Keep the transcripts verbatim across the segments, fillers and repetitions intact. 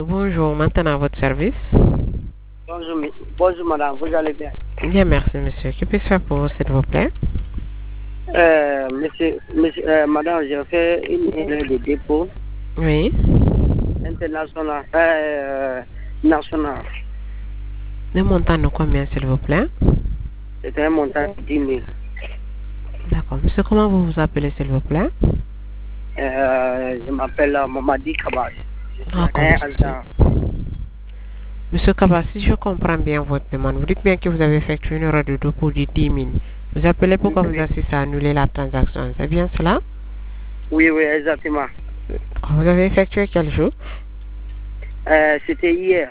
Bonjour, maintenant à votre service. Bonjour, mi- bonjour madame, vous allez bien? Bien, merci monsieur. Que puis-je faire pour vous, s'il vous plaît? Euh, monsieur, monsieur, euh, madame, j'ai fait une erreur de dépôt Oui. international, euh, national. Le montant de combien, s'il vous plaît? C'était un montant de dix mille. D'accord. Monsieur, comment vous vous appelez, s'il vous plaît? Euh, je m'appelle euh, Mamadi Kabas. Je suis D'accord, un monsieur. agent. Monsieur Kaba, si je comprends bien votre demande, vous dites bien que vous avez effectué une erreur de dépôt de dix mille. Vous appelez pour qu'on vous assiste à annuler la transaction. C'est bien cela? Oui, oui, exactement. Vous avez effectué quel jour? Euh, C'était hier.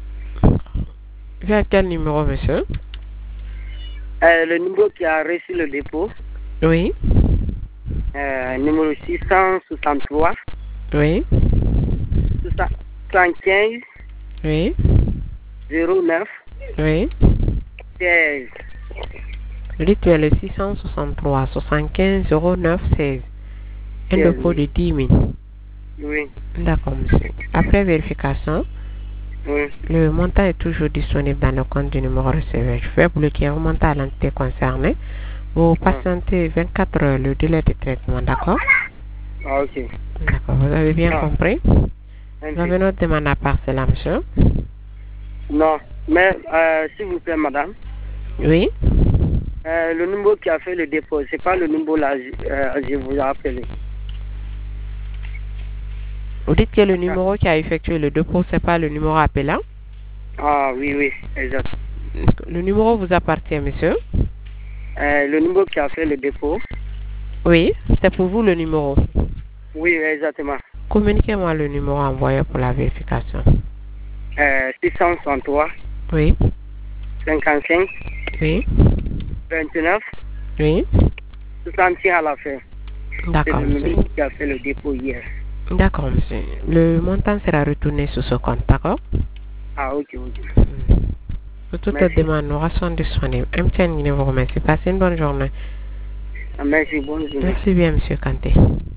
Vers quel numéro, monsieur? Euh, le numéro qui a reçu le dépôt, Oui. euh, numéro six cent soixante-trois, Oui. soixante-quinze, Oui. zéro neuf, Oui. seize. Le rituel le six cent soixante-trois soixante-quinze zéro neuf seize. Un seize, dépôt de oui. dix mille. Oui, D'accord, monsieur. Après vérification, oui. le montant est toujours disponible dans le compte du numéro receveur. Je vais bloquer un montant à l'entité concernée. Vous Ah, patientez vingt-quatre heures le délai de traitement, d'accord? ah, ok. D'accord, vous avez bien Ah, compris? un Vous peu. avez notre demande à part cela, monsieur? Non, mais euh, s'il vous plaît, madame, Oui? euh, le numéro qui a fait le dépôt, c'est pas le numéro là, je, euh, je vous ai appelé. Vous dites que le Ah, numéro qui a effectué le dépôt, c'est pas le numéro appelant? ah, oui, oui, exact. Le numéro vous appartient, monsieur? Euh, le numéro qui a fait le dépôt, Oui, c'est pour vous le numéro. oui, exactement. Communiquez-moi le numéro envoyé pour la vérification. Euh, six cent soixante-trois, Oui, cinquante-cinq, oui, vingt-neuf, oui. soixante à la fin. C'est D'accord, le monsieur. numéro qui a fait le dépôt hier. D'accord, monsieur. Le montant sera retourné sur ce compte, d'accord? Ah, ok, ok. Mm. Pour toute Merci. demande, nous restons disponibles. M T N vous remercie. Passez une bonne journée. Ah, merci, bonne journée. Merci bien, monsieur Kanté.